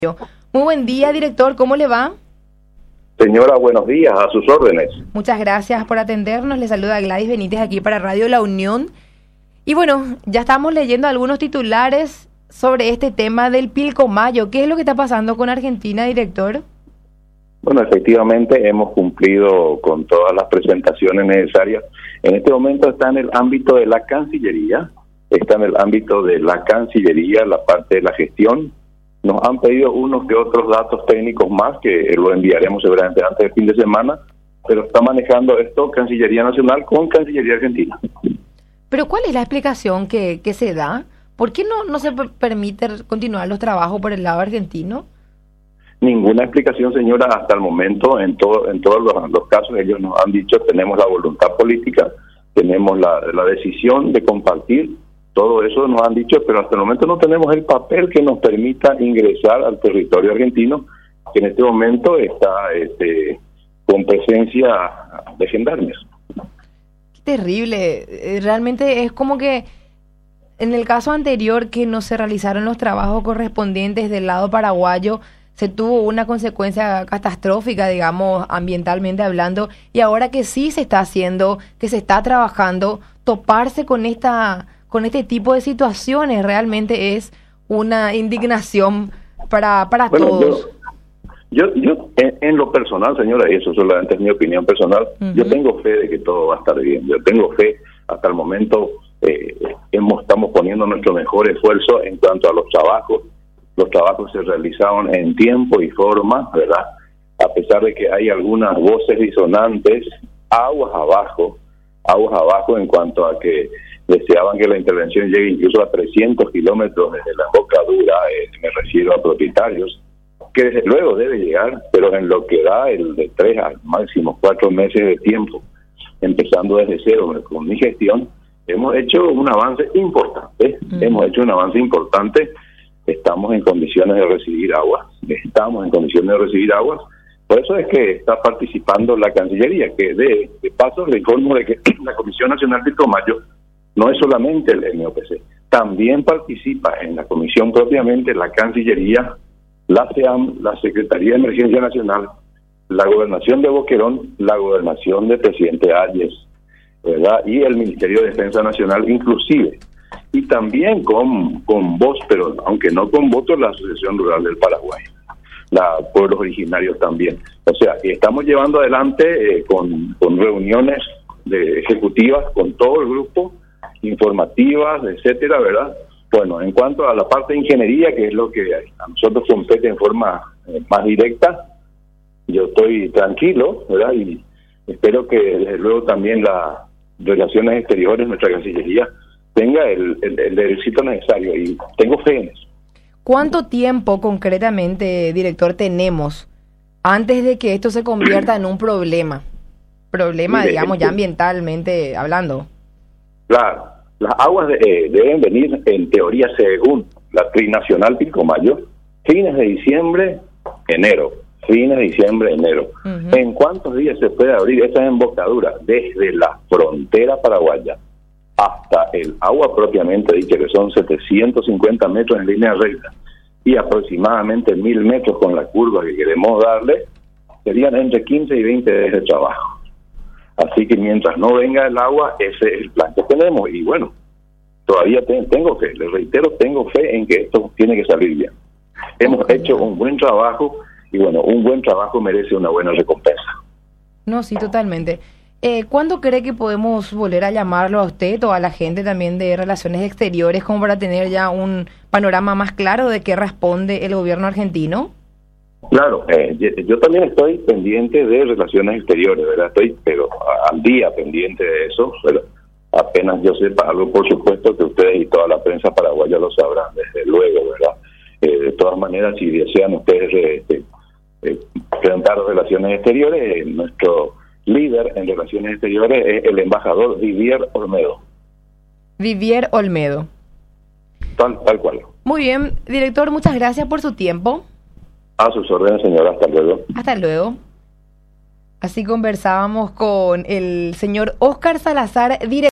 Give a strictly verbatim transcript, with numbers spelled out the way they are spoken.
Muy buen día, director, ¿cómo le va? Señora, buenos días, a sus órdenes. Muchas gracias por atendernos, le saluda Gladys Benítez aquí para Radio La Unión. Y bueno, ya estamos leyendo algunos titulares sobre este tema del Pilcomayo. ¿Qué es lo que está pasando con Argentina, director? Bueno, efectivamente hemos cumplido con todas las presentaciones necesarias. En este momento está en el ámbito de la Cancillería, está en el ámbito de la Cancillería, la parte de la gestión. Nos han pedido unos que otros datos técnicos más, que lo enviaremos seguramente antes del fin de semana, pero está manejando esto Cancillería Nacional con Cancillería Argentina. Pero ¿cuál es la explicación que, que se da? ¿Por qué no, no se permite continuar los trabajos por el lado argentino? Ninguna explicación, señora, hasta el momento. En todo, en todos los, los casos ellos nos han dicho, tenemos la voluntad política, tenemos la, la decisión de compartir. Todo eso nos han dicho, pero hasta el momento no tenemos el papel que nos permita ingresar al territorio argentino, que en este momento está este, con presencia de gendarmes. Qué terrible. Realmente es como que en el caso anterior que no se realizaron los trabajos correspondientes del lado paraguayo, se tuvo una consecuencia catastrófica, digamos, ambientalmente hablando, y ahora que sí se está haciendo, que se está trabajando, toparse con esta... con este tipo de situaciones realmente es una indignación para, para bueno, todos. Yo, yo, yo en, en lo personal, señora, y eso solamente es mi opinión personal, uh-huh. Yo tengo fe de que todo va a estar bien. Yo tengo fe, hasta el momento eh, hemos, estamos poniendo nuestro mejor esfuerzo en cuanto a los trabajos. Los trabajos se realizaron en tiempo y forma, ¿verdad? A pesar de que hay algunas voces disonantes, aguas abajo, aguas abajo en cuanto a que deseaban que la intervención llegue incluso a trescientos kilómetros desde la embocadura, eh, me refiero a propietarios, que desde luego debe llegar, pero en lo que da el de tres a máximo cuatro meses de tiempo, empezando desde cero con mi gestión, hemos hecho un avance importante, uh-huh. hemos hecho un avance importante, estamos en condiciones de recibir aguas, estamos en condiciones de recibir aguas, por eso es que está participando la Cancillería, que de, de paso le informo de que la Comisión Nacional de Pilcomayo no es solamente el M O P C, también participa en la comisión propiamente la Cancillería, la C E A M, la Secretaría de Emergencia Nacional, la Gobernación de Boquerón, la Gobernación de Presidente Ayes, ¿verdad? Y el Ministerio de Defensa Nacional inclusive, y también con, con voz, pero aunque no con voto, la Asociación Rural del Paraguay, la pueblos originarios también. O sea, estamos llevando adelante eh, con, con reuniones de ejecutivas con todo el grupo, informativas, etcétera, ¿verdad? Bueno, en cuanto a la parte de ingeniería, que es lo que a nosotros compete en forma eh, más directa, yo estoy tranquilo, ¿verdad? Y espero que desde luego también las relaciones exteriores, nuestra Cancillería, tenga el, el, el éxito necesario, y tengo fe en eso. ¿Cuánto tiempo concretamente, director, tenemos antes de que esto se convierta en un problema? Problema, Mire, digamos, ya ambientalmente hablando. Claro, las aguas de, eh, deben venir, en teoría, según la Trinacional Pilcomayo, fines de diciembre, enero, fines de diciembre, enero. Uh-huh. ¿En cuántos días se puede abrir esa embocadura? Desde la frontera paraguaya hasta el agua propiamente dicha, que son setecientos cincuenta metros en línea recta, y aproximadamente mil metros con la curva que queremos darle, serían entre quince y veinte días de trabajo. Así que mientras no venga el agua, ese es el plan que tenemos. Y bueno, todavía te, tengo fe, les reitero, tengo fe en que esto tiene que salir bien. Hemos hecho un buen trabajo y bueno, un buen trabajo merece una buena recompensa. No, sí, totalmente. Eh, ¿Cuándo cree que podemos volver a llamarlo a usted o a la gente también de Relaciones Exteriores como para tener ya un panorama más claro de qué responde el gobierno argentino? Claro, eh, yo también estoy pendiente de Relaciones Exteriores, ¿verdad? Estoy, pero al día pendiente de eso, pero apenas yo sepa algo, por supuesto que ustedes y toda la prensa paraguaya lo sabrán, desde luego, ¿verdad? Eh, de todas maneras, si desean ustedes eh, eh, presentar Relaciones Exteriores, eh, nuestro líder en Relaciones Exteriores es el embajador Vivier Olmedo. Vivier Olmedo. Tal, tal cual. Muy bien, director, muchas gracias por su tiempo. A sus órdenes, señora. Hasta luego. Hasta luego. Así conversábamos con el señor Óscar Salazar, director.